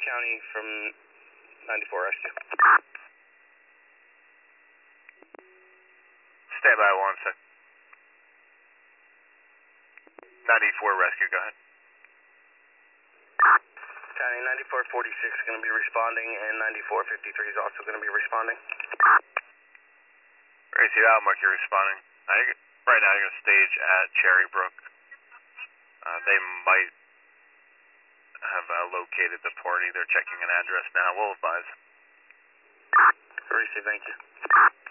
County from 94 Rescue. Stand by 1 sec. 94 Rescue, go ahead. County 9446 going to be responding, and 9453 is also going to be responding. Receive Albuquerque responding. Right now you're going to stage at Cherry Brook. They might have located the party. They're checking an address now. We'll advise. Receive, thank you.